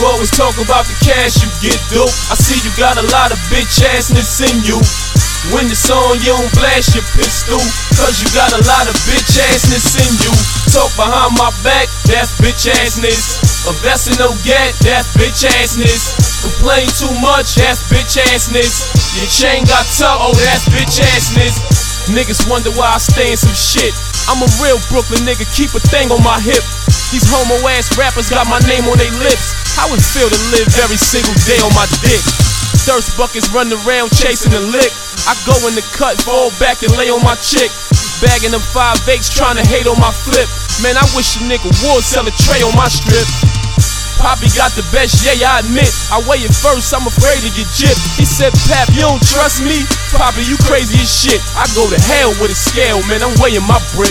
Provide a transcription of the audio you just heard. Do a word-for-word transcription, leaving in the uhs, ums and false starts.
always talk about the cash you get, dope. I see you got a lot of bitch assness in you. When it's on, you don't blast your pistol, cause you got a lot of bitch assness in you. Talk behind my back, that's bitch assness. Invest in no gat, that's bitch assness. Complain too much, that's bitch assness. Your chain got tucked, oh that's bitch assness. Niggas wonder why I stay in some shit. I'm a real Brooklyn nigga, keep a thing on my hip. These homo ass rappers got my name on their lips. How it feel to live every single day on my dick? Thirst buckets run around chasing the lick. I go in the cut, fall back and lay on my chick. Bagging them five eights, trying to hate on my flip. Man, I wish a nigga would sell a tray on my strip. Poppy got the best, yeah, I admit. I weigh it first, I'm afraid to get gypped. He said, Pap, you don't trust me? Poppy, you crazy as shit. I go to hell with a scale, man, I'm weighing my brick.